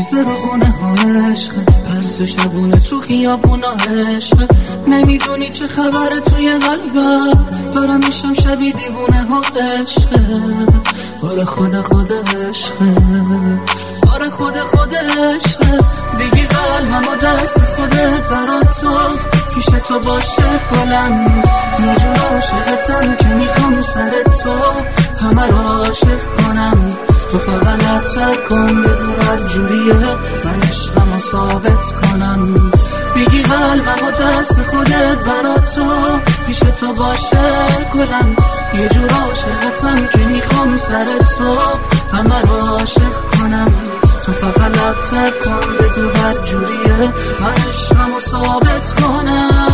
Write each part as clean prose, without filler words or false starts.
ریزه رو خونه ها عشق، پرس شبونه تو خیابونا عشق. نمیدونی چه خبره توی قلبم، دارم میشم شبیه دیوونه ها عشق. آره خود عشق، آره خود عشق. بگی قلبم و دست خودت برات تو، پیش تو باشه گلم. یه جور عاشقتم که میخوام سر تو همه رو عاشق کنم. تو فقط لبتر کن بگو هر جوریه، من عشقمو ثابت کنم. بگی قلبم و دست خودت برات تو، پیش تو باشه گلم. یه جور عاشقتم که میخوام سر تو همه رو عاشق کنم. تو فقط لبتر کن بگو هر جوریه، من عشقمو ثابت کنم.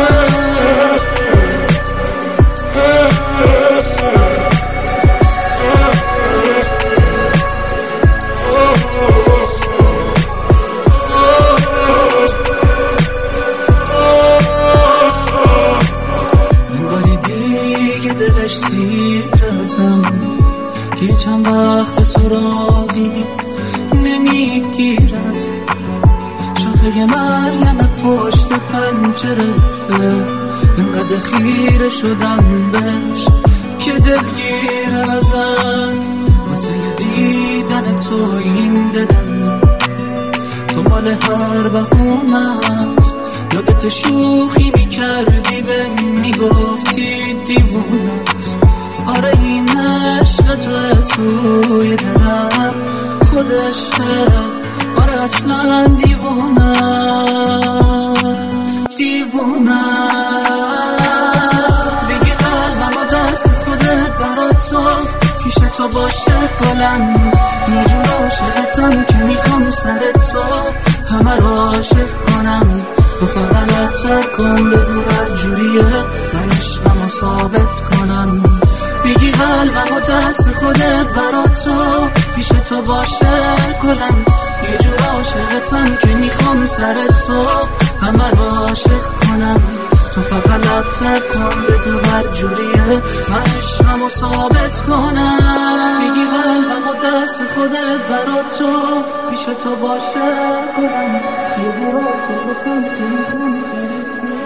انگاری دیگه دلش سیر ازم، که چند وقت سراغی نمیگیر از شاخه مریم پشت پنجره. اینقدر خیره شدم بهش که دلگیر ازم، واسه دیدن تو این دلم تو مال هر بهونه است. یادت شوخی میکردی به میگفتی دیوونه است. آره این عشق توی دلم خودشه، آره اصلا دیوونه بگی قلبم و دست خودت برات تو، پیش تو باشه گلم. یه جور عاشقتم که میخوام سر تو همه رو عاشق کنم. تو فقط لبتر کن بگو هر جوریه، من عشقمو ثابت کنم. بگی قلبم و دست خودت برات تو، پیش تو باشه گلم. یه جور عاشقتم که میخوام سر تو همه رو عاشق کنم. تو فقط لبتر کن بگو هر جوریه، من عشقمو ثابت کنم. بگی قلبم و دست خودت برات تو، پیش تو باشه گلم. یه جور عاشقتم که میخوام سر تو